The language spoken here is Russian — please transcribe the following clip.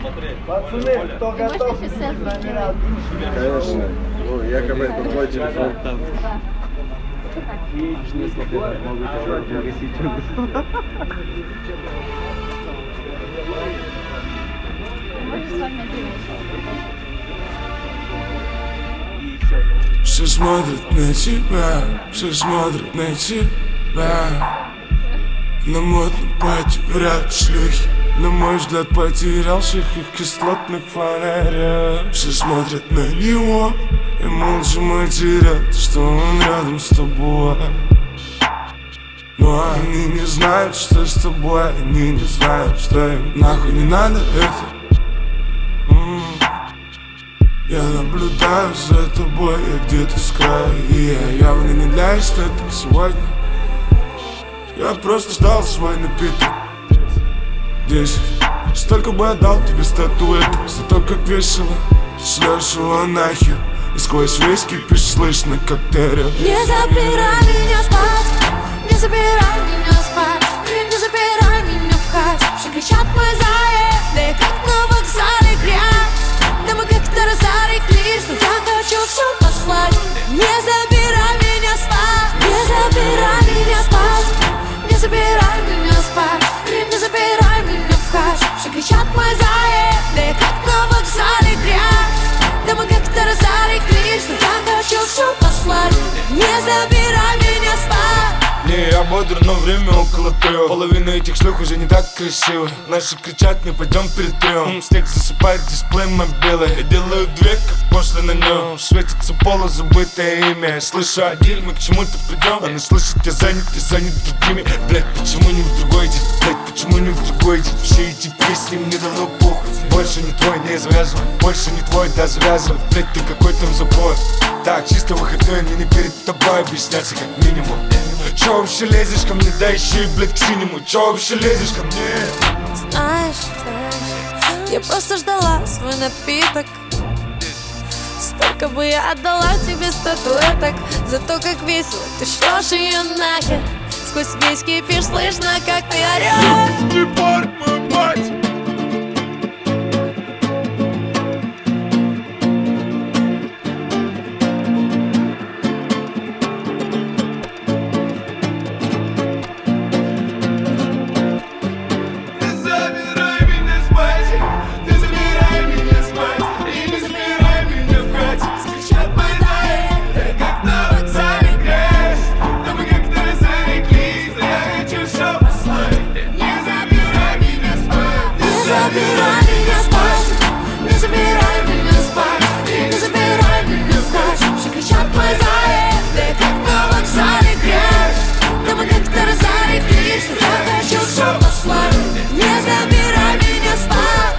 Пацаны, кто готов, номера. Конечно. Ну, якобы это твой телефон. Все смотрят на тебя, все смотрят на тебя. На модном пати вряд шлюхи. На мой взгляд, потерялся их кислотных фонарях. Все смотрят на него и молча матерят, что он рядом с тобой. Но они не знают, что с тобой. Они не знают, что им нахуй не надо это. Я наблюдаю за тобой, я где-то с краю. И я явно не для эстетик сегодня. Я просто ждал свой напиток. 10. Столько бы отдал тебе статуэток за то, как весело шлешь его нахер. И сквозь весь кипиш слышно, как ты орешь. Не забирай меня спать, не забирай меня спать, не забирай меня в хат. Все кричат мы зае, да я как на вокзале грязь. Да мы как-то разореклись, но я хочу все послать. Не забирай меня спать, не забирай меня спать, не забирай меня спать, не забирай меня в хат. Все кричат мы зае, да я как на вокзале грязь. Да мы как-то разореклись, но я хочу все послать. Не забирай меня спать. Не, я бодр, но время около 3. Половина этих шлюх уже не так красиво. Наши кричат, не пойдем перетрем. Снег засыпает дисплей мобилы. Я делаю две, как после на нем. Светится полузабытое имя. Я слышу один, мы к чему-то придем. Она слышит, я занят другими. Блять, почему не в другой день? Блять, почему не в другой день? Все эти песни мне давно похуй. Больше не твой, не завязывай. Больше не твой, да завязывай. Блять, ты какой там забой. Так, чисто выходной, мне не перед тобой объясняться как минимум. Чё вообще лезешь ко мне, да еще и, блядь, к синему. Чё вообще лезешь ко мне? Знаешь, я просто ждала свой напиток. Столько бы я отдала тебе статуэток за то, как весело ты шлешь ее нахер. Сквозь весь кипиш слышно, как ты орешь. Ты парк, мой мать. Забирай меня спать, не забирай меня спать, не забирай меня в хат. Все кричат мы зае, да я как на вокзале грязь. Да мы как-то разореклись, но я хочу все послать. Не забирай меня спать.